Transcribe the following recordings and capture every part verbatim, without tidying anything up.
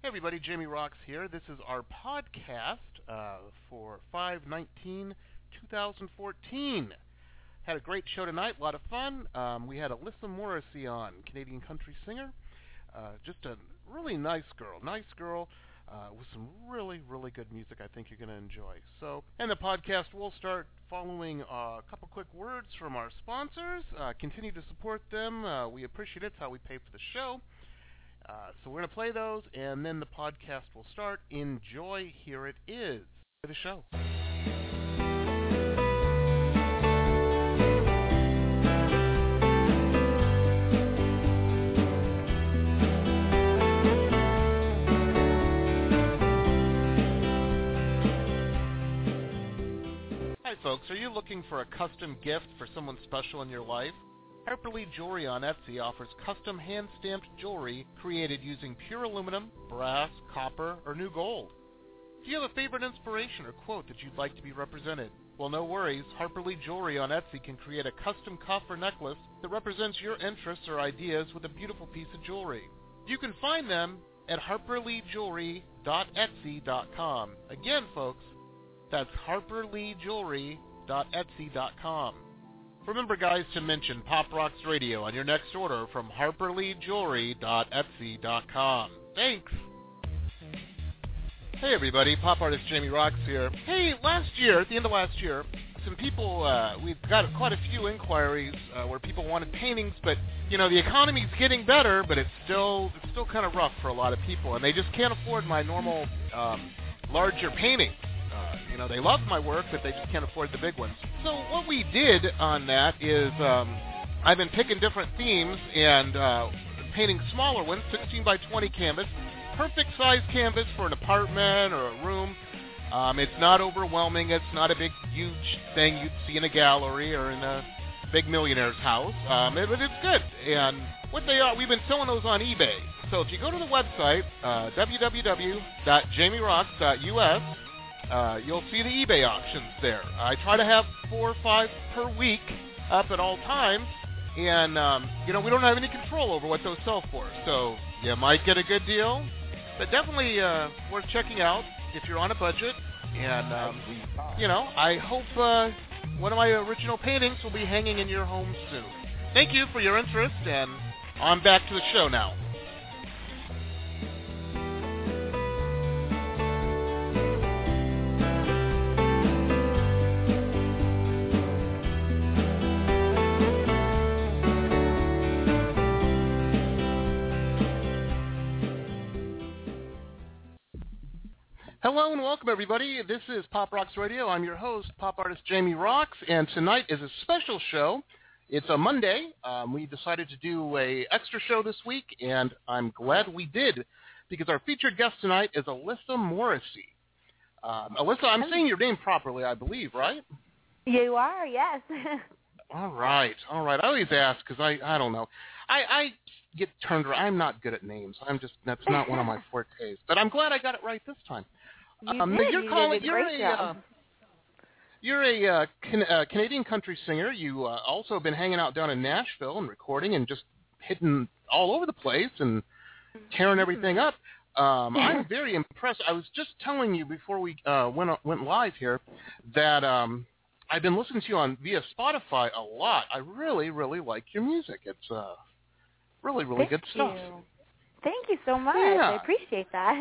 Hey everybody, Jamie Rocks here. This is our podcast uh, for five nineteen twenty fourteen. Had a great show tonight, a lot of fun. Um, we had Alyssa Morrissey on, Canadian country singer. Uh, just a really nice girl, nice girl uh, with some really, really good music I think you're going to enjoy. So, and the podcast will start following uh, a couple quick words from our sponsors. Uh, continue to support them. Uh, we appreciate it. It's how we pay for the show. Uh, so we're going to play those, and then the podcast will start. Enjoy. Here it is. For the show. Hi, folks. Are you looking for a custom gift for someone special in your life? Harper Lee Jewelry on Etsy offers custom hand-stamped jewelry created using pure aluminum, brass, copper, or new gold. Do you have a favorite inspiration or quote that you'd like to be represented? Well, no worries. Harper Lee Jewelry on Etsy can create a custom cuff or necklace that represents your interests or ideas with a beautiful piece of jewelry. You can find them at harper lee jewelry dot etsy dot com. Again, folks, that's harper lee jewelry dot etsy dot com. Remember, guys, to mention Pop Rocks Radio on your next order from harper lee jewelry dot etsy dot com. Thanks! Hey, everybody. Pop artist Jamie Rocks here. Hey, last year, at the end of last year, some people, uh, we've got quite a few inquiries uh, where people wanted paintings, but, you know, the economy's getting better, but it's still it's still kind of rough for a lot of people, and they just can't afford my normal um, larger paintings. Uh, you know, they love my work, but they just can't afford the big ones. So what we did on that is um, I've been picking different themes and uh, painting smaller ones, sixteen by twenty canvas, perfect size canvas for an apartment or a room. Um, it's not overwhelming. It's not a big, huge thing you'd see in a gallery or in a big millionaire's house, um, it, but it's good. And what they are, we've been selling those on eBay. So if you go to the website, uh, w w w dot jamie rocks dot u s, Uh, you'll see the eBay auctions there. I try to have four or five per week up at all times, and, um, you know, we don't have any control over what those sell for. So you might get a good deal, but definitely uh, worth checking out if you're on a budget. And, um, you know, I hope uh, one of my original paintings will be hanging in your home soon. Thank you for your interest, and on back to the show now. Hello and welcome, everybody. This is Pop Rocks Radio. I'm your host, pop artist Jamie Rocks, and tonight is a special show. It's a Monday. Um, we decided to do a extra show this week, and I'm glad we did, because our featured guest tonight is Alyssa Morrissey. Um, Alyssa, I'm saying your name properly, I believe, right? You are, yes. All right, all right. I always ask because I, I don't know. I, I get turned around. I'm not good at names. I'm just that's not one of my fortes. But I'm glad I got it right this time. You um, did. You're you calling. did a You're great a. job. Uh, you're a uh, can, uh, Canadian country singer. You uh, also been hanging out down in Nashville and recording and just hitting all over the place and tearing everything up. Um, I'm very impressed. I was just telling you before we uh, went went live here that um, I've been listening to you on via Spotify a lot. I really, really like your music. It's uh, really, really Thank good stuff. You. Thank you so much. Yeah. I appreciate that.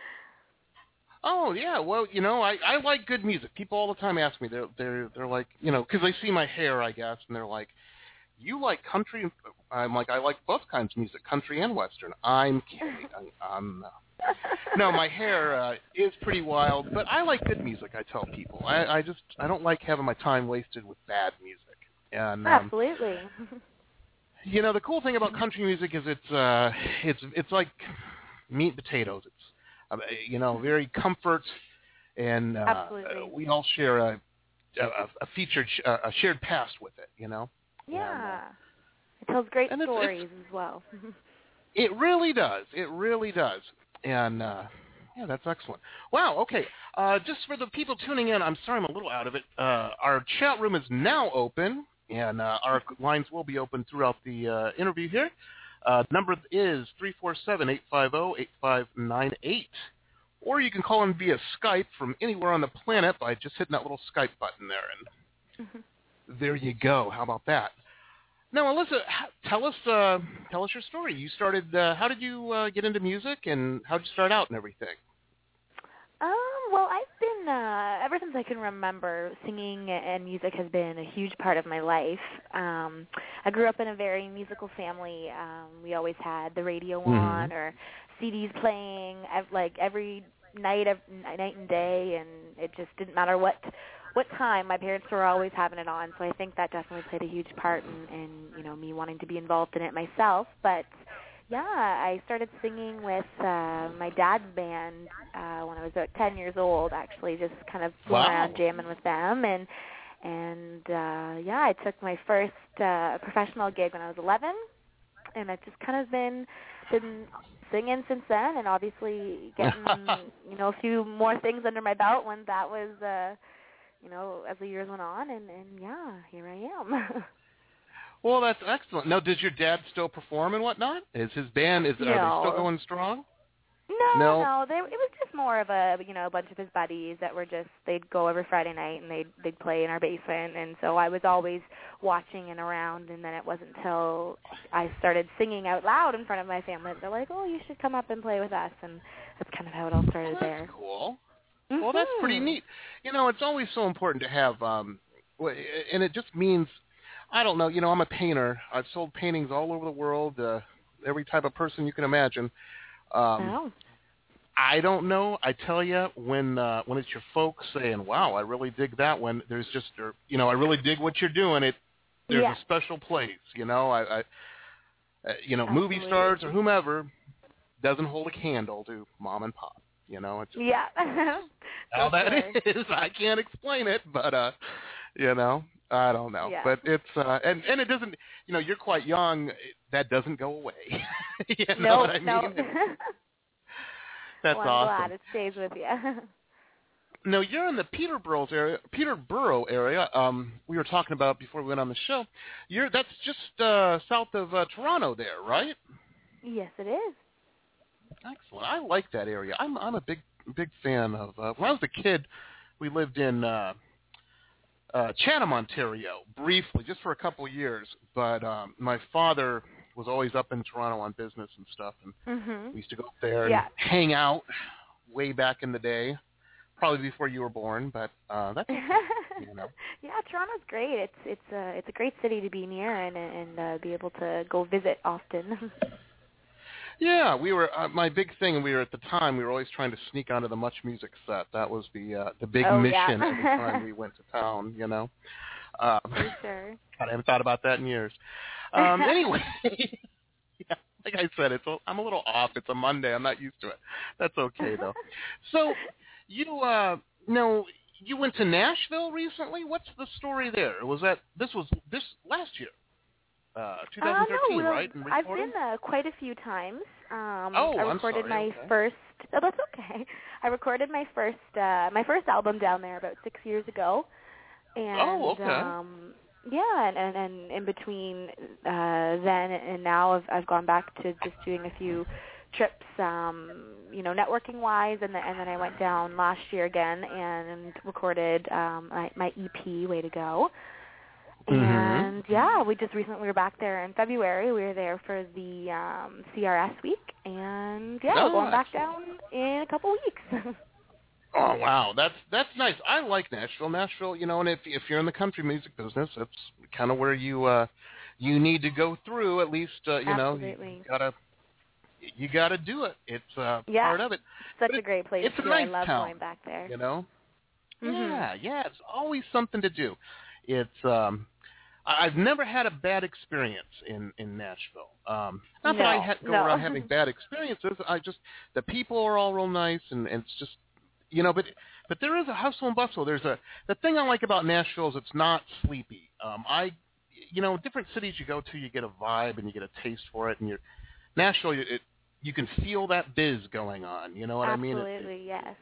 Oh yeah, well you know I, I like good music. People all the time ask me they're they're they're like you know because they see my hair I guess and they're like, you like country? I'm like I like both kinds of music, country and western. I'm kidding. I, I'm uh, no, my hair uh, is pretty wild, but I like good music. I tell people I, I just I don't like having my time wasted with bad music. And um, absolutely. You know the cool thing about country music is it's uh it's it's like meat and potatoes. It's you know, very comfort, and uh, we all share a a, a featured, a shared past with it, you know. Yeah, and, uh, it tells great and it's, stories it's, as well. It really does. It really does, and uh, yeah, that's excellent. Wow. Okay. Uh, just for the people tuning in, I'm sorry I'm a little out of it. Uh, our chat room is now open, and uh, our lines will be open throughout the uh, interview here. Uh, the number is three four seven, eight five zero, eight five nine eight. Or you can call in via Skype from anywhere on the planet by just hitting that little Skype button there. And mm-hmm. There you go. How about that? Now, Alyssa, tell us uh, tell us your story. You started. Uh, how did you uh, get into music, and how did you start out and everything? Um, well, I've been, uh, ever since I can remember, singing and music has been a huge part of my life. Um, I grew up in a very musical family. Um, we always had the radio mm-hmm. on or C Ds playing, like every night, every night and day, and it just didn't matter what what time. My parents were always having it on, so I think that definitely played a huge part in, in you know, me wanting to be involved in it myself. But yeah, I started singing with uh, my dad's band uh, when I was about ten years old. Actually, just kind of flew wow. around jamming with them, and and uh, yeah, I took my first uh, professional gig when I was eleven, and I've just kind of been been singing since then, and obviously getting you know a few more things under my belt when that was uh, you know as the years went on, and, and yeah, here I am. Well, that's excellent. Now, does your dad still perform and whatnot? Is his band, is no. are they still going strong? No, no. no. They, it was just more of a, you know, a bunch of his buddies that were just, they'd go every Friday night and they'd, they'd play in our basement. And so I was always watching and around. And then it wasn't until I started singing out loud in front of my family that they're like, oh, you should come up and play with us. And that's kind of how it all started well, there. That's cool. Mm-hmm. Well, that's pretty neat. You know, it's always so important to have, um, and it just means, I don't know, you know, I'm a painter. I've sold paintings all over the world, uh, every type of person you can imagine. Um, oh. I don't know. I tell you, when uh, when it's your folks saying, wow, I really dig that one, there's just, or, you know, I really dig what you're doing, it there's yeah. a special place, you know. I, I uh, you know, Absolutely. movie stars or whomever doesn't hold a candle to mom and pop, you know. It's just, yeah. how that sure. is, I can't explain it, but, uh, you know. I don't know, yeah. but it's uh, and and it doesn't. You know, you're quite young. That doesn't go away. you know no, what I mean? No. That's well, I'm awesome. glad it stays with you. No, you're in the Peterborough area. Peterborough area. Um, we were talking about before we went on the show. You're that's just uh, south of uh, Toronto, there, right? Yes, it is. Excellent. I like that area. I'm I'm a big big fan of. Uh, when I was a kid, we lived in. Uh, Uh, Chatham, Ontario, briefly, just for a couple of years. But um, my father was always up in Toronto on business and stuff, and mm-hmm. we used to go up there yeah. and hang out way back in the day, probably before you were born. But uh, that's you know. Yeah, Toronto's great. It's it's a it's a great city to be near and and uh, be able to go visit often. Yeah, we were. Uh, my big thing. We were at the time. We were always trying to sneak onto the Much Music set. That was the uh, the big oh, mission yeah. every time we went to town. You know. Um, For sure. God, I haven't thought about that in years. Um, anyway, yeah, like I said, it's a, I'm a little off. It's a Monday. I'm not used to it. That's okay though. So, you uh, no, you went to Nashville recently. What's the story there? Was that this was this last year? Uh, twenty thirteen, uh, no, right? I've been uh, quite a few times. Um, oh, I recorded I'm sorry. my okay. first. Oh, that's okay. I recorded my first uh, my first album down there about six years ago, and oh, okay. um, yeah, and, and, and in between uh, then and now, I've I've gone back to just doing a few trips, um, you know, networking wise, and then and then I went down last year again and recorded um, my, my E P, Way to Go. And mm-hmm. yeah, we just recently were back there in February. We were there for the um, C R S week, and yeah, oh, we're going back excellent. down in a couple weeks. Oh wow, that's that's nice. I like Nashville. Nashville, you know, and if if you're in the country music business, that's kind of where you uh, you need to go through. At least uh, you Absolutely. know you gotta you gotta do it. It's uh, yeah, part of it. Such but a great place. It's a too. nice I love town, going back there. You know. Mm-hmm. Yeah, yeah. It's always something to do. It's um, I've never had a bad experience in, in Nashville. Um, not no, that I ha- go no. around having bad experiences. I just the people are all real nice, and, and it's just you know. But but there is a hustle and bustle. There's a the thing I like about Nashville is it's not sleepy. Um, I you know different cities you go to, you get a vibe and you get a taste for it, and you're Nashville. It, you can feel that biz going on. You know what Absolutely, I mean? Absolutely, yes.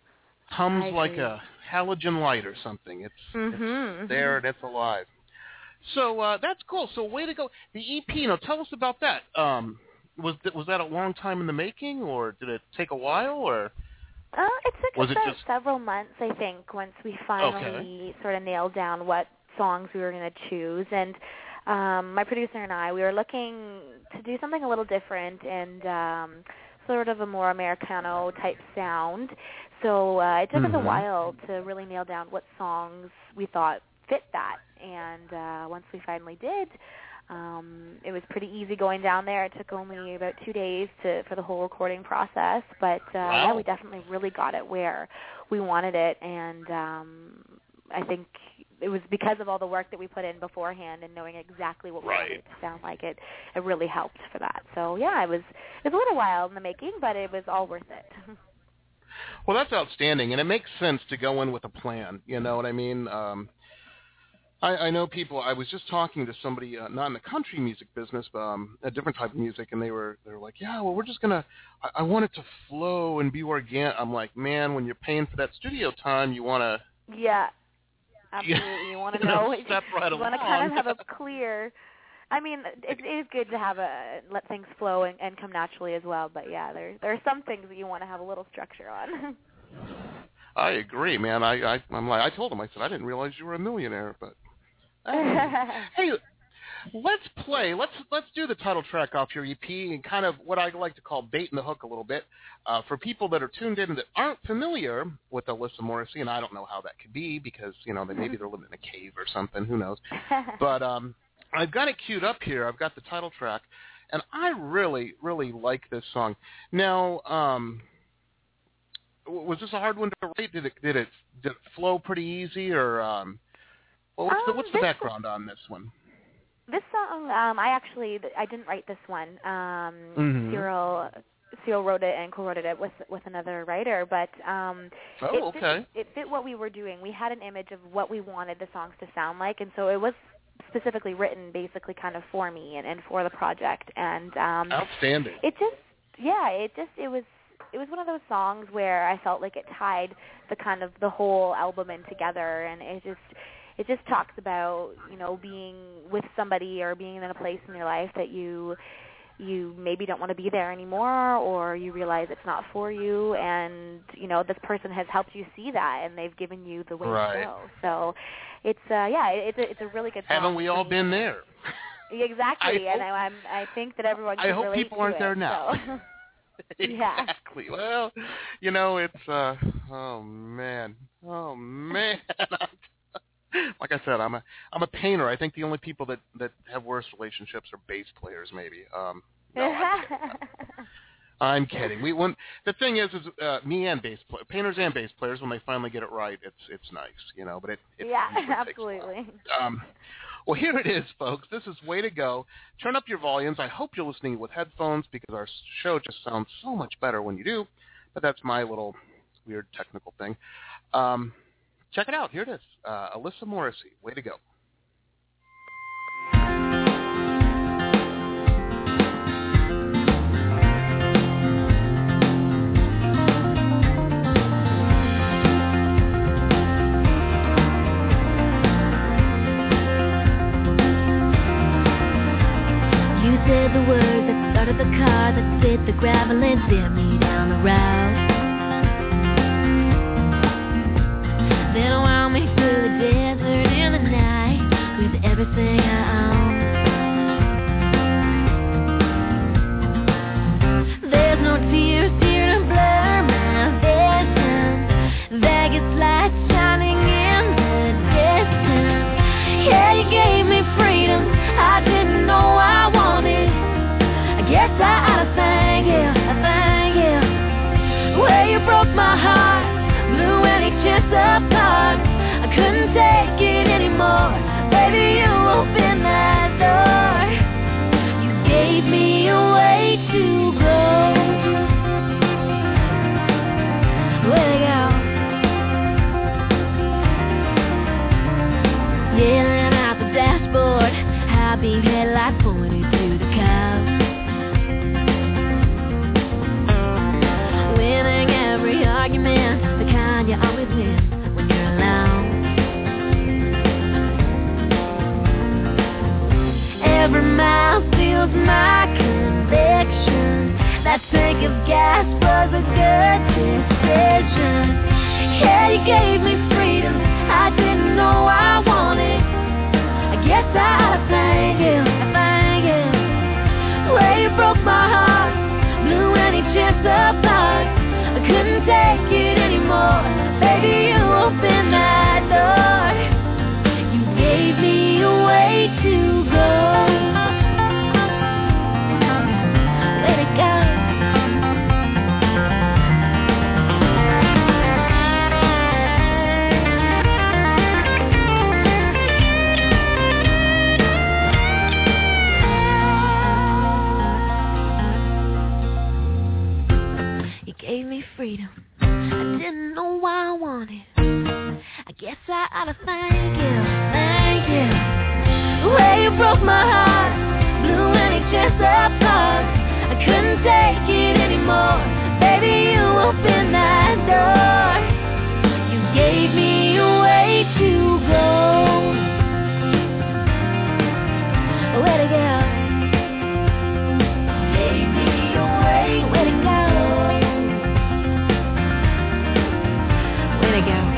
Hums I like agree. a halogen light or something. It's, mm-hmm. it's there and it's alive. So uh, that's cool. So way to go. The E P, now tell us about that. Um, was th- was that a long time in the making, or did it take a while, or Uh, it took was us it about just several months, I think, once we finally okay. sort of nailed down what songs we were going to choose. And um, my producer and I, we were looking to do something a little different and um, sort of a more Americano type sound. So uh, it took Mm-hmm. us a while to really nail down what songs we thought fit that. And uh, once we finally did, um, it was pretty easy going down there. It took only about two days to for the whole recording process, but uh, Wow. yeah, we definitely really got it where we wanted it, and um, I think it was because of all the work that we put in beforehand and knowing exactly what we Right. wanted it to sound like. It it really helped for that. So yeah, it was it was a little while in the making, but it was all worth it. Well, that's outstanding, and it makes sense to go in with a plan. You know what I mean? Um, I, I know people. I was just talking to somebody, uh, not in the country music business, but um, a different type of music, and they were they were like, "Yeah, well, we're just gonna. I, I want it to flow and be organic." I'm like, "Man, when you're paying for that studio time, you want to." Yeah, absolutely. You want to know. Step right you want to along. kind of have a clear. I mean, it, it is good to have a let things flow and, and come naturally as well. But yeah, there there are some things that you want to have a little structure on. I agree, man. I, I I'm like I told him. I said I didn't realize you were a millionaire, but. Um, hey, let's play. Let's let's do the title track off your E P and kind of what I like to call baiting the hook a little bit uh, for people that are tuned in that aren't familiar with Alyssa Morrissey, and I don't know how that could be because you know they maybe they're living in a cave or something. Who knows? But um, I've got it queued up here. I've got the title track, and I really really like this song. Now, um, was this a hard one to write? Did it did it did it flow pretty easy or? Um, Well, what's the, um, what's the this, background on this one? This song, um, I actually I didn't write this one. Um, Mm-hmm. Cyril Cyril wrote it and co-wrote it with with another writer, but um, Oh, it okay. fit, it fit what we were doing. We had an image of what we wanted the songs to sound like, and so it was specifically written basically kind of for me and, and for the project. And um, Outstanding. it just yeah, it just it was. It was one of those songs where I felt like it tied the kind of the whole album in together, and it just it just talks about, you know, being with somebody or being in a place in your life that you you maybe don't want to be there anymore, or you realize it's not for you, and you know this person has helped you see that, and they've given you the way Right. to go. So it's uh, yeah, it's a, it's a really good song. Haven't we all been there? Exactly, I and hope, I, I'm, I think that everyone can I hope relate people to aren't it, there now. So. Yeah. Exactly. Well, you know, it's uh oh man. Oh man. Like I said, I'm a I'm a painter. I think the only people that, that have worse relationships are bass players maybe. Um no, I'm kidding. I'm kidding. We when the thing is is uh, me and bass play, painters and bass players, when they finally get it right, it's it's nice, you know, but it, it yeah, usually takes absolutely. a while. Um Well, here it is, folks. This is Way to Go. Turn up your volumes. I hope you're listening with headphones because our show just sounds so much better when you do, but that's my little weird technical thing. Um, check it out. Here it is. Uh, Alyssa Morrissey, Way to Go. Said the words that started the car that hit the gravel and steered me down the route. Then wound me through the desert in the night with everything I own. There's no tears here to blur my vision. Vegas lights shining in the distance. Yeah, you gave me freedom I didn't know I wanted. Guess I ought to thank you, I thank you. was a good decision. Yeah, you gave me freedom I didn't know I wanted. I guess I thank you, I thank you. The way you broke my heart, blew any chance apart. I couldn't take it anymore. Baby, you opened that door. You gave me a way to go. Let it go. You gave me freedom I didn't know I wanted. I guess I ought to thank you, thank you. The way you broke my heart, blew any chance apart. I couldn't take it anymore. Baby, you opened that door. You gave me a way to go. Where'd it go? Gave me a way. Where'd it go? Where'd it go?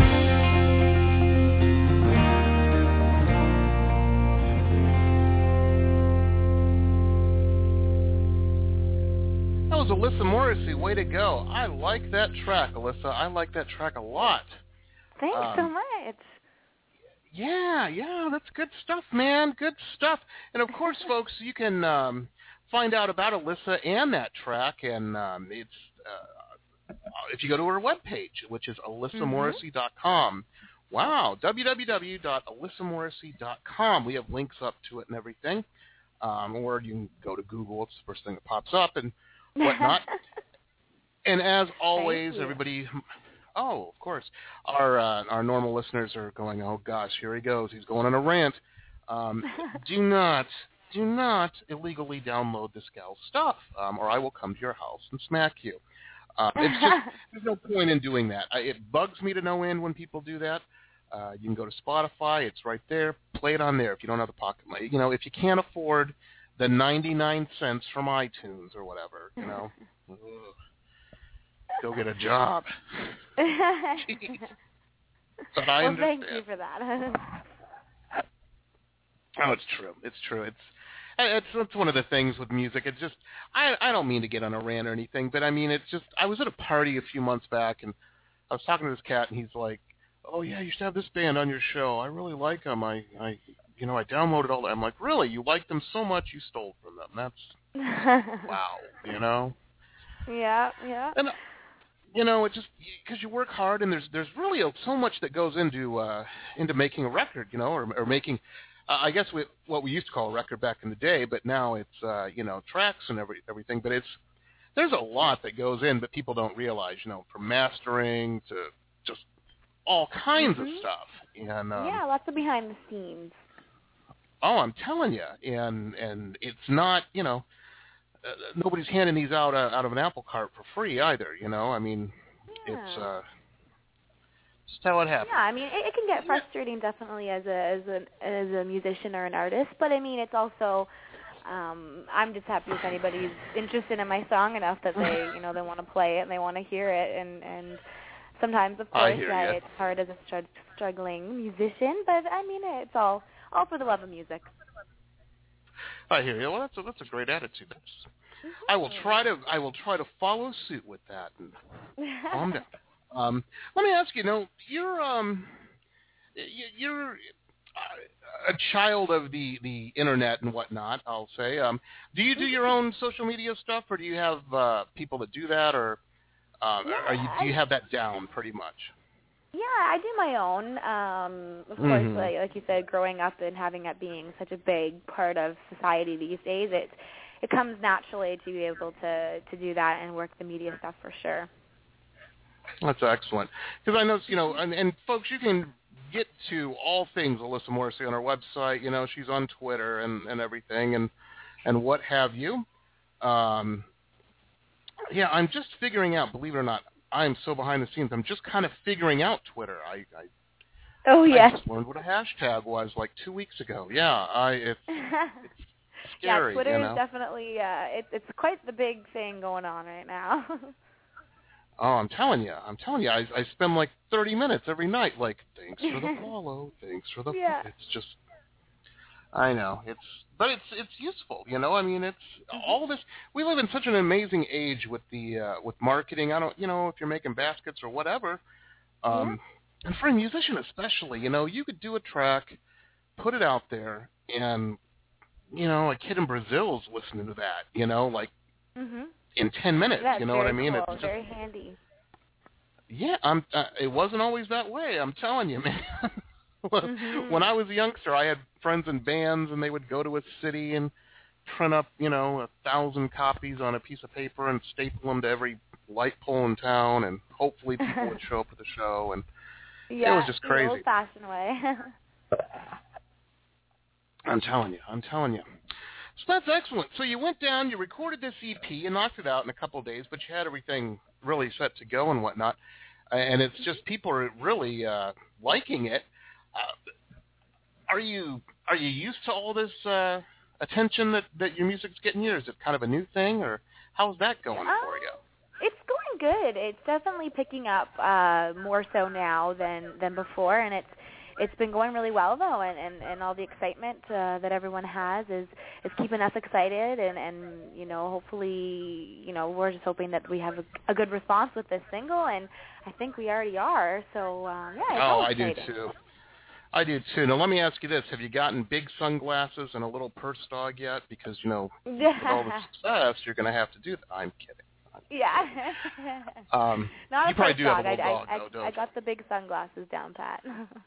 That was Alyssa Morrissey, Way to Go. I like that track, Alyssa. I like that track a lot. Thanks Um, so much. Yeah, yeah, that's good stuff, man. Good stuff. And, of course, folks, you can um, find out about Alyssa and that track, and um, it's uh, if you go to her webpage, which is alyssa morrissey dot com. Wow, w w w dot alyssa morrissey dot com. We have links up to it and everything. Um, or you can go to Google. It's the first thing that pops up and whatnot. And as always, everybody... Oh, of course. Our uh, our normal listeners are going, oh, gosh, here he goes. He's going on a rant. Um, do not, do not illegally download this gal's stuff, um, or I will come to your house and smack you. Um, it's just, there's no point in doing that. I, it bugs me to no end when people do that. Uh, you can go to Spotify. It's right there. Play it on there if you don't have the pocket money. You know, if you can't afford the ninety-nine cents from iTunes or whatever, you know. Ugh. Go get a job. But I well, understand. thank you for that. Oh, it's true. It's true. It's it's it's one of the things with music. It's just I I don't mean to get on a rant or anything, but I mean it's just I was at a party a few months back and I was talking to this cat and he's like, "Oh yeah, you should have this band on your show. I really like them. I I you know I downloaded all that." I'm like, "Really? You like them so much you stole from them? That's wow, you know." Yeah, yeah. And you know, it just because you work hard and there's there's really so much that goes into uh, into making a record, you know, or, or making, uh, I guess we, what we used to call a record back in the day, but now it's uh, you know tracks and every everything. But it's there's a lot that goes in, but people don't realize, you know, from mastering to just all kinds mm-hmm. of stuff. And um, yeah, lots of behind the scenes. Oh, I'm telling you, and and it's not, you know. Uh, nobody's handing these out uh, out of an apple cart for free either, you know. I mean, yeah. it's uh, just how it happens. Yeah, I mean, it, it can get frustrating definitely as a as a as a musician or an artist, but I mean, it's also um, I'm just happy if anybody's interested in my song enough that they you know they want to play it and they want to hear it, and and sometimes of course uh, it's hard as a str- struggling musician, but I mean, it's all all for the love of music. I hear you. Well, that's a, that's a great attitude. That's, mm-hmm. I will try to I will try to follow suit with that and calm down. Um, let me ask you. You know, you're um, you're a child of the, the internet and whatnot. I'll say. Um, do you do your own social media stuff, or do you have uh, people that do that, or um, yeah, are you do you have that down pretty much? Yeah, I do my own. Um, of course, mm-hmm. like, like you said, growing up and having it being such a big part of society these days, it it comes naturally to be able to, to do that and work the media stuff for sure. That's excellent. Because I know, you know, and, and folks, you can get to all things Alyssa Morrissey on her website. You know, she's on Twitter and, and everything and, and what have you. Um, yeah, I'm just figuring out, believe it or not, I'm so behind the scenes. I'm just kind of figuring out Twitter. I, I oh yes. I just learned what a hashtag was like two weeks ago. Yeah, I it's, it's scary. Yeah, Twitter you know? is definitely uh, it's it's quite the big thing going on right now. Oh, I'm telling you, I'm telling you, I, I spend like thirty minutes every night, like, thanks for the follow, thanks for the yeah. follow. It's just, I know, it's, but it's it's useful, you know. I mean, it's Mm-hmm. all this. We live in such an amazing age with the uh, with marketing. I don't, you know, if you're making baskets or whatever, um, yeah. and for a musician especially, you know, you could do a track, put it out there, and you know, a kid in Brazil's listening to that, you know, like. Mhm. In ten minutes, That's you know what I mean? Cool. It's just, very handy. Yeah, I'm. Uh, it wasn't always that way. I'm telling you, man. Well, mm-hmm. When I was a youngster, I had friends in bands, and they would go to a city and print up, you know, a thousand copies on a piece of paper and staple them to every light pole in town, and hopefully people would show up at the show. And yeah, it was just crazy. The old-fashioned way. I'm telling you. I'm telling you. So that's excellent. So you went down, you recorded this E P, you knocked it out in a couple of days, but you had everything really set to go and whatnot. And it's just people are really uh, liking it. Uh, are you are you used to all this uh, attention that, that your music's getting here? Is it kind of a new thing, or how's that going um, for you? It's going good. It's definitely picking up uh, more so now than, than before, and it's It's been going really well, though, and, and, and all the excitement uh, that everyone has is, is keeping us excited, and, and, you know, hopefully, you know, we're just hoping that we have a, a good response with this single, and I think we already are, so, um, yeah, it's Oh, all I exciting. do, too. I do, too. Now, let me ask you this. Have you gotten big sunglasses and a little purse dog yet? Because, you know, with all the success, you're going to have to do that. I'm kidding. Yeah. um, Not you a probably purse do dog. have a little I, dog, I, though, I, don't I got the big sunglasses down pat.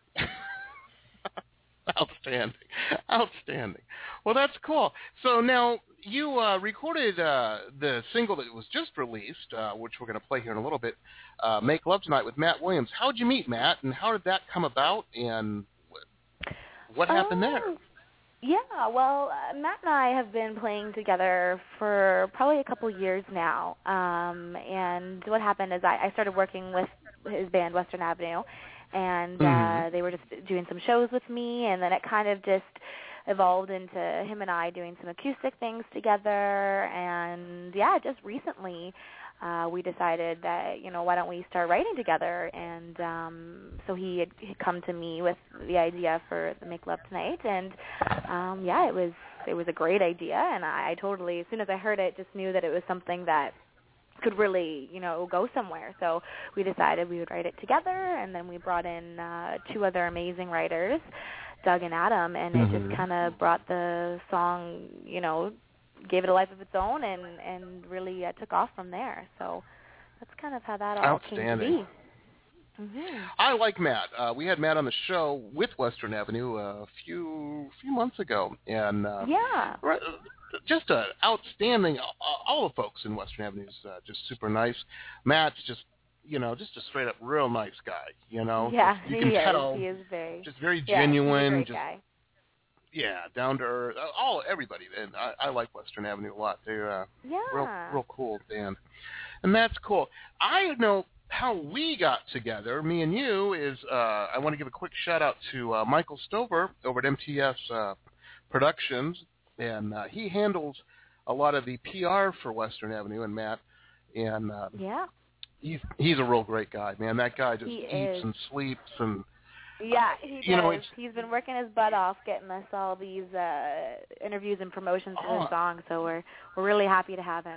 Outstanding. Outstanding. Well, that's cool. So now you uh, recorded uh, the single that was just released, uh, which we're going to play here in a little bit, uh, Make Love Tonight with Matt Williams. How did you meet Matt, and how did that come about, and what, what happened um, there? Yeah, well, uh, Matt and I have been playing together for probably a couple years now, um, and what happened is I, I started working with his band, Western Avenue, and uh, Mm-hmm. they were just doing some shows with me, and then it kind of just evolved into him and I doing some acoustic things together, and yeah, just recently uh, we decided that, you know, why don't we start writing together, and um, so he had he'd come to me with the idea for the Make Love Tonight, and um, yeah, it was it was a great idea, and I, I totally, as soon as I heard it, just knew that it was something that could really, you know, go somewhere. So we decided we would write it together, and then we brought in uh, two other amazing writers, Doug and Adam, and Mm-hmm. it just kind of brought the song, you know, gave it a life of its own, and, and really uh, took off from there. So that's kind of how that all came to Outstanding. be. Mm-hmm. I like Matt. Uh, we had Matt on the show with Western Avenue a few few months ago, and uh, Yeah. right, just a outstanding. All the folks in Western Avenue is uh, just super nice. Matt's just, you know, just a straight up real nice guy. You know, Yeah, just, you can he tell. is. He is very, just very yeah, genuine. he's a great just guy. yeah, down to earth. All everybody, and I, I like Western Avenue a lot. They're uh, Yeah. real real cool band, and that's cool. I know how we got together, me and you, is uh, I want to give a quick shout out to uh, Michael Stover over at M T S uh, Productions, and uh, he handles a lot of the P R for Western Avenue and Matt, and uh, Yeah. he's he's a real great guy, man. That guy just He eats is. and sleeps, and Yeah, he does. you know, it's, He's been working his butt off getting us all these uh, interviews and promotions for Oh. his song, so we're we're really happy to have him.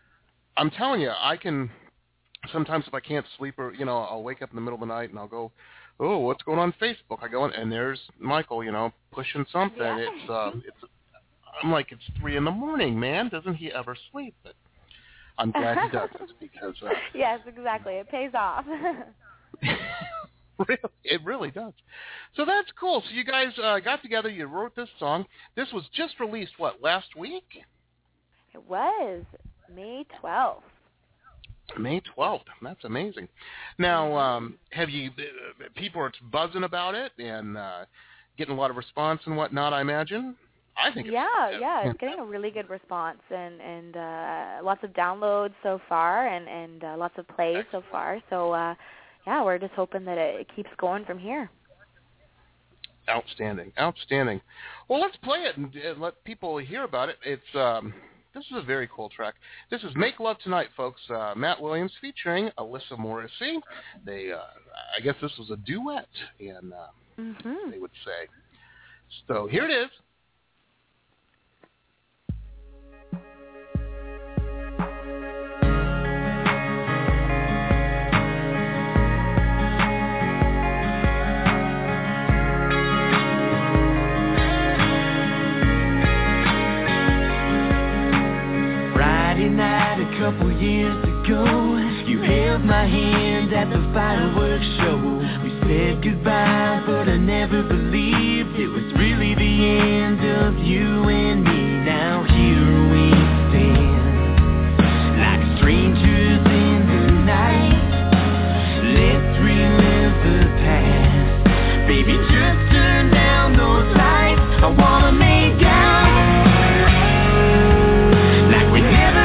I'm telling you, I can. Sometimes if I can't sleep, or you know, I'll wake up in the middle of the night and I'll go, oh, what's going on Facebook? I go in, and there's Michael, you know, pushing something. Yeah. It's uh, it's. I'm like, it's three in the morning, man. Doesn't he ever sleep? But I'm glad he doesn't because. Uh, Yes, exactly. It pays off. really, it really does. So that's cool. So you guys uh, got together. You wrote this song. This was just released what, last week? It was May twelfth. May twelfth. That's amazing. Now, um, have you, uh, people are buzzing about it and uh, getting a lot of response and whatnot, I imagine? I think it's Yeah, uh, yeah, it's getting a really good response, and and uh, lots of downloads so far, and and uh, lots of plays so far. So uh, yeah, we're just hoping that it, it keeps going from here. Outstanding, outstanding. Well, let's play it and uh, let people hear about it. It's um, This is a very cool track. This is Make Love Tonight, folks. Uh, Matt Williams featuring Alyssa Morrissey. They, uh, I guess this was a duet, and uh, mm-hmm. they would say. So here it is. Night a couple years ago, you held my hand at the fireworks show. We said goodbye, but I never believed it was really the end of you and me. Now here we stand, like strangers in the night. Let's relive the past. Baby, just turn down those lights. I wanna make out like we never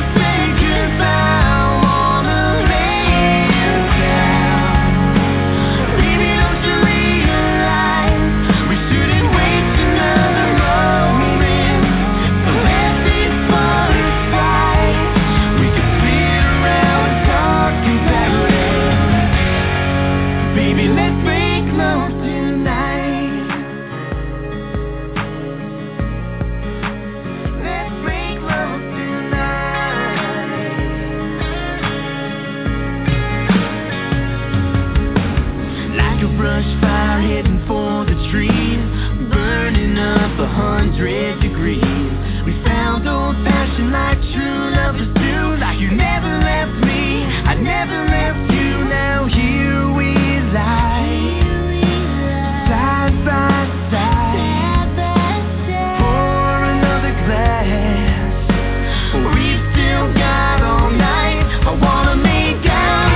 hundred degrees. We found old fashioned like true lovers do. Like you never left me, I never left you. Now here we lie, side by side. Pour another glass. We still got all night. I wanna make out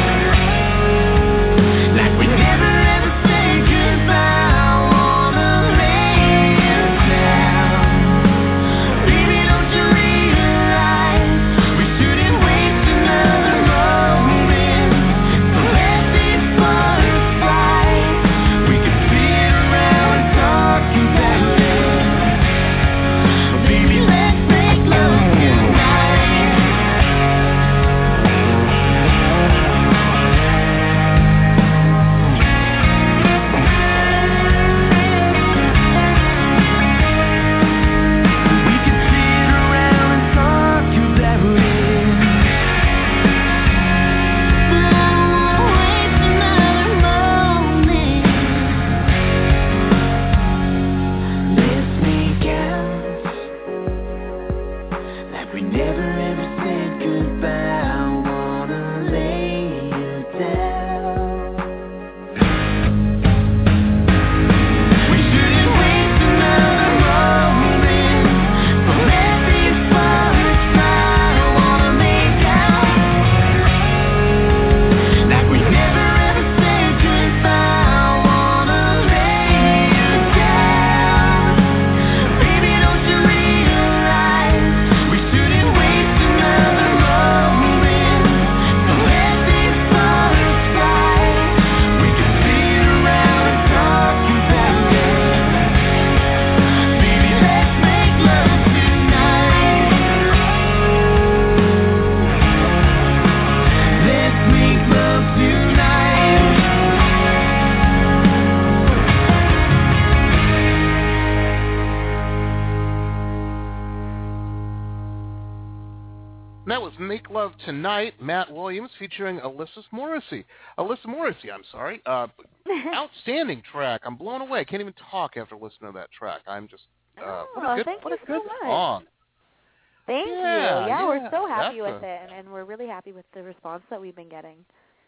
like we never ever say goodbye. Tonight, Matt Williams featuring Alyssa Morrissey. Alyssa Morrissey, I'm sorry. Uh, outstanding track. I'm blown away. I can't even talk after listening to that track. I'm just, uh, oh, what a good, thank what you a good so song. Thank yeah, you. Yeah, yeah, we're so happy with a... it, and, and we're really happy with the response that we've been getting.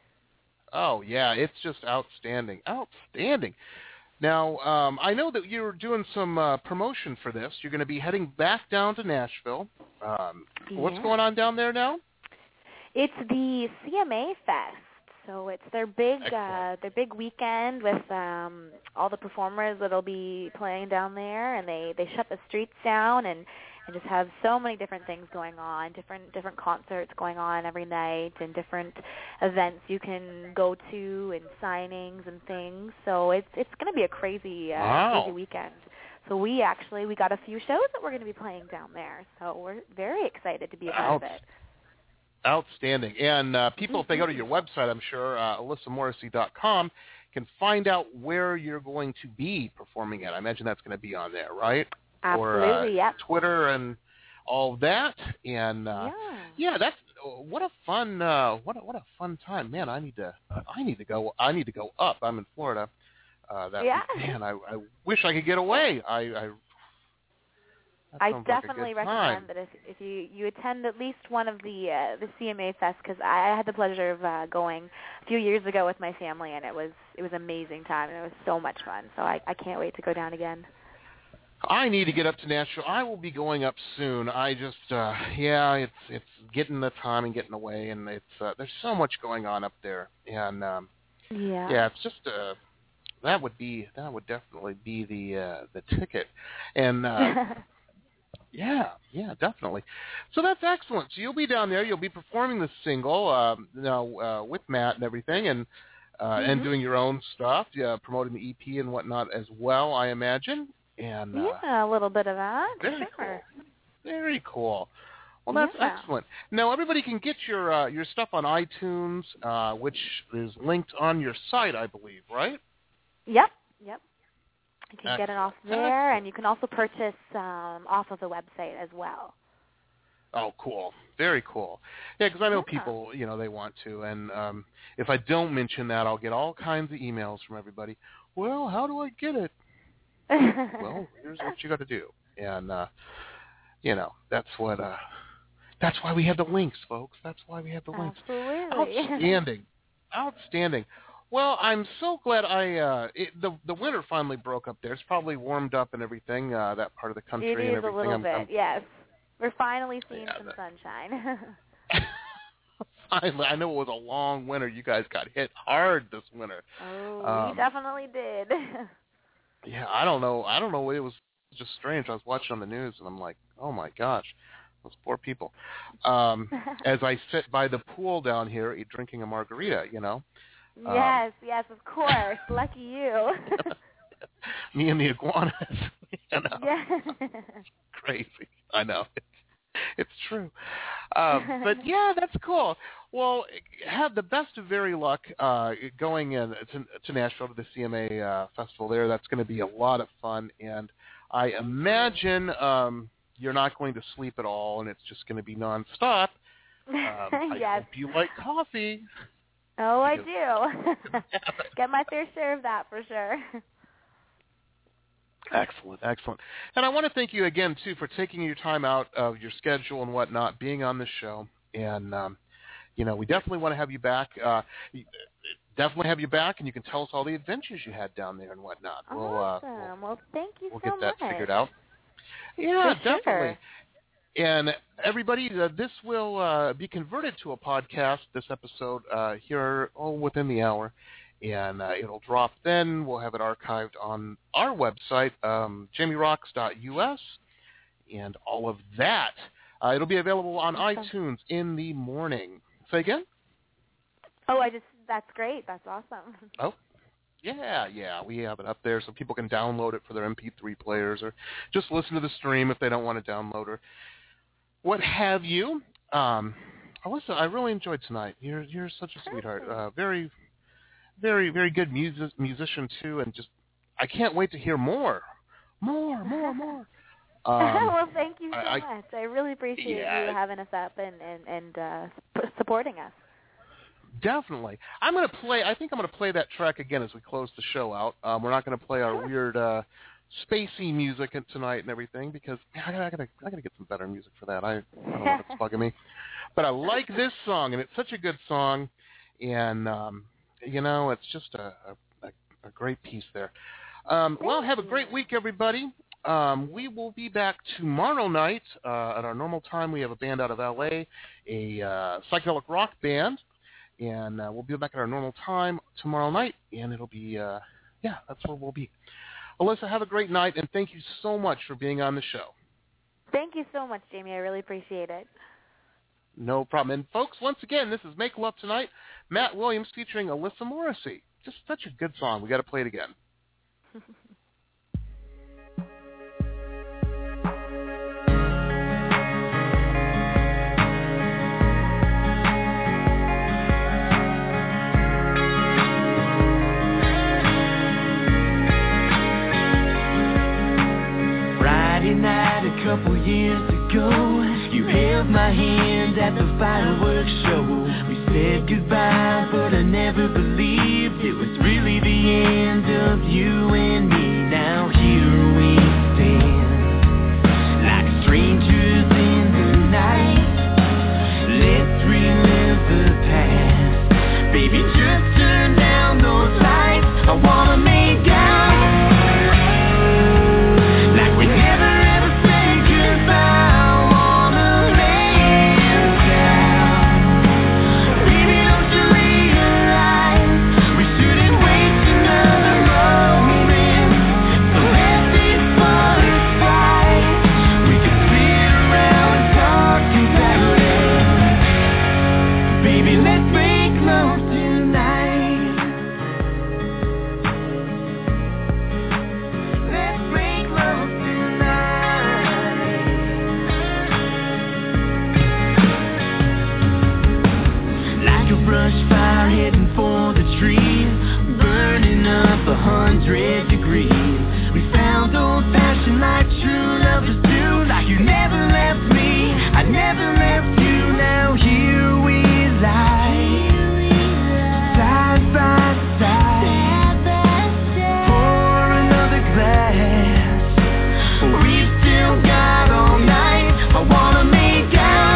Oh, yeah, it's just outstanding. Outstanding. Now, um, I know that you're doing some uh, promotion for this. You're going to be heading back down to Nashville. Um, yeah. What's going on down there now? It's the C M A Fest. So it's their big uh, their big weekend with um, all the performers that'll be playing down there, and they, they shut the streets down and, and just have so many different things going on, different different concerts going on every night, and different events you can go to, and signings and things. So it's it's going to be a crazy uh, wow. crazy weekend. So we actually we got a few shows that we're going to be playing down there. So we're very excited to be a part Out- of it. Outstanding. And uh, people, if they go to your website, I'm sure, uh, alyssa morrissey dot com, can find out where you're going to be performing at. I imagine that's going to be on there, right? Absolutely, or, uh, yep. Twitter and all of that. And uh, yeah. yeah, that's what a fun uh, what a, what a fun time, man. I need to I need to go I need to go up. I'm in Florida. Uh, that yeah. week. Man, I, I wish I could get away. I. I I sounds definitely like a good recommend time. that if if you, you attend at least one of the uh, the C M A Fest, because I, I had the pleasure of uh, going a few years ago with my family, and it was it was an amazing time, and it was so much fun. So I, I can't wait to go down again. I need to get up to Nashville. I will be going up soon. I just, uh, yeah, it's it's getting the time and getting away, and it's uh, there's so much going on up there, and um, yeah, yeah, it's just uh, that would be that would definitely be the uh, the ticket, and. Uh, Yeah, yeah, definitely. So that's excellent. So you'll be down there. You'll be performing the single, um, you know, uh, with Matt and everything, and uh, mm-hmm. and doing your own stuff, yeah, promoting the E P and whatnot as well, I imagine. And uh, yeah, a little bit of that. very sure. cool. Very cool. Well, that's yeah. excellent. Now everybody can get your uh, your stuff on iTunes, uh, which is linked on your site, I believe, right? Yep. Yep. You can Excellent. get it off there, and you can also purchase um, off of the website as well. Oh, cool. Very cool. Yeah, because I know Yeah. people, you know, they want to. And um, if I don't mention that, I'll get all kinds of emails from everybody. Well, how do I get it? Well, here's what you got to do. And, uh, you know, that's what, uh, that's why we have the links, folks. That's why we have the links. Absolutely. Outstanding. Outstanding. Well, I'm so glad I uh, it, the the winter finally broke up there. It's probably warmed up and everything. Uh, that part of the country it and is everything. a little I'm, bit. I'm, yes, we're finally seeing yeah, some that, sunshine. finally, I know it was a long winter. You guys got hit hard this winter. Oh, um, we definitely did. Yeah, I don't know. I don't know. It was just strange. I was watching on the news and I'm like, oh my gosh, those poor people. Um, as I sit by the pool down here, eat, drinking a margarita, you know. Yes, um, yes, of course. Lucky you. Me and the iguanas. You know? Yeah. Crazy. I know. It's, it's true. Um, but yeah, that's cool. Well, have the best of very luck uh, going in to, to Nashville to the C M A uh, festival there. That's going to be a lot of fun, and I imagine um, you're not going to sleep at all, and it's just going to be nonstop. Um, I yes. hope you like coffee. Oh, I do. Get my fair share of that for sure. Excellent, excellent. And I want to thank you again, too, for taking your time out of your schedule and whatnot, being on the show. And, um, you know, we definitely want to have you back. Uh, definitely have you back, and you can tell us all the adventures you had down there and whatnot. Awesome. We'll, uh, we'll, well, thank you we'll so get that much. figured out. Yeah, for definitely. Sure. And everybody, uh, this will uh, be converted to a podcast, this episode, uh, here oh, within the hour. And uh, it'll drop then. We'll have it archived on our website, um, jamie rocks dot u s, and all of that. Uh, it'll be available on awesome. iTunes in the morning. Say again? Oh, I just, that's great. That's awesome. Oh, yeah, yeah. We have it up there so people can download it for their M P three players or just listen to the stream if they don't want to download or what have you. Um, Alyssa, I really enjoyed tonight. You're, you're such a sweetheart. Uh, very... Very, very good music, musician, too, and just, I can't wait to hear more. More, more, more. Um, well, thank you so I, much. I really appreciate yeah. you having us up and, and, and uh, p- supporting us. Definitely. I'm going to play, I think I'm going to play that track again as we close the show out. Um, we're not going to play our sure. weird uh, spacey music tonight and everything because I got I to I gotta get some better music for that. I, I don't know what's bugging me. But I like this song, and it's such a good song, and... Um, You know, it's just a, a, a great piece there. Um, well, have a great week, everybody. Um, we will be back tomorrow night uh, at our normal time. We have a band out of L A, a uh, psychedelic rock band, and uh, we'll be back at our normal time tomorrow night, and it'll be, uh, yeah, that's where we'll be. Alyssa, have a great night, and thank you so much for being on the show. Thank you so much, Jamie. I really appreciate it. No problem. And, folks, once again, this is Make Love Tonight, Matt Williams featuring Alyssa Morrissey. Just such a good song. We got to play it again. couple years ago, you held my hand at the fireworks show. We said goodbye, but I never believed it was really the end of you and me. Now here we stand, like strangers in the night. Let's relive the past. Baby, just turn down those lights. I wanna make out like we never ever said goodbye. I wanna lay it down. Baby, don't you realize we shouldn't waste another moment? So let these sparks fly. We can sit around and talk about it. Baby, let's make love tonight. Let's make love tonight. Like a brush fire heading for the trees, burning up a hundred degrees. We found old-fashioned like true lovers do. Like you never left me, I never left you. Now here we lie, side by side. Pour another glass. We've still got all night. I wanna make out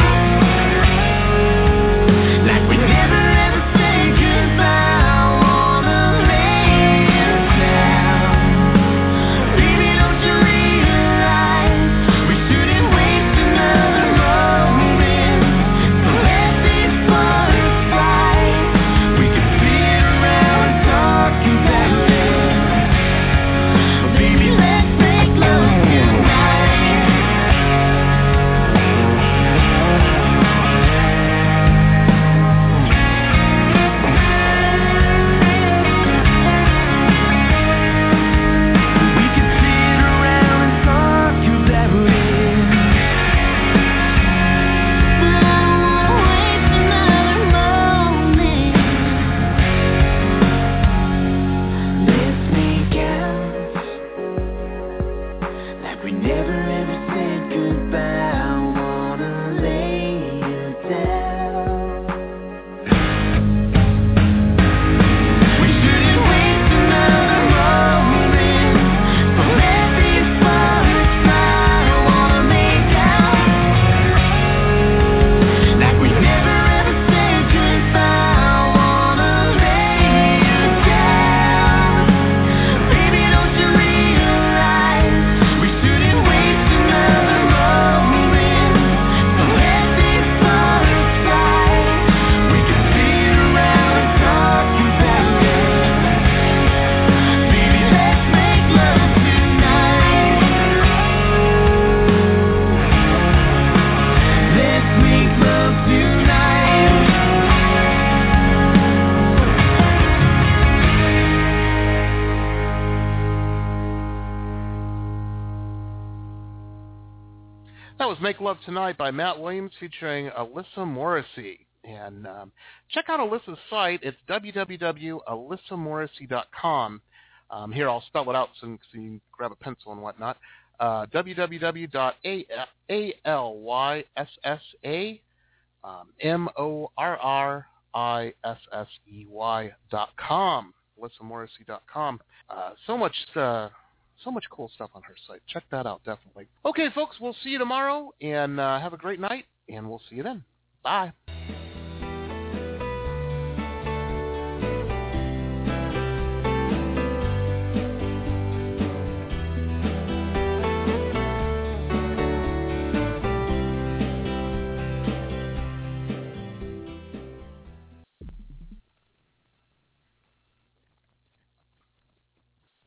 like we never ever said goodbye. I wanna lay it down. Baby, don't you realize we shouldn't waste another moment? So let these sparks fly. We can sit around and talk about it. Baby, let's make love tonight. We can sit around and talk about it. But I don't wanna waste another moment. Let's make out like we never ever said goodbye. I wanna lay you down. We shouldn't waste another moment. So let these sparks fly. I wanna make out like we never ever said goodbye. I wanna lay you down. Baby, don't you realize we shouldn't waste another moment? So let these sparks fly. We can sit around and talk about it. Baby, let's make love tonight. Let's make love tonight. That was Make Love Tonight by Matt Williams featuring Alyssa Morrissey. And um, check out Alyssa's site. It's w w w dot alyssa morrissey dot com. Um, here, I'll spell it out so you can grab a pencil and whatnot. Uh, w w w dot alyssa um, M O R R I S S E Y dot com. alyssa morrissey dot com. Uh, so much... Uh, So much cool stuff on her site. Check that out, definitely. Okay, folks, we'll see you tomorrow, and uh, have a great night, and we'll see you then. Bye.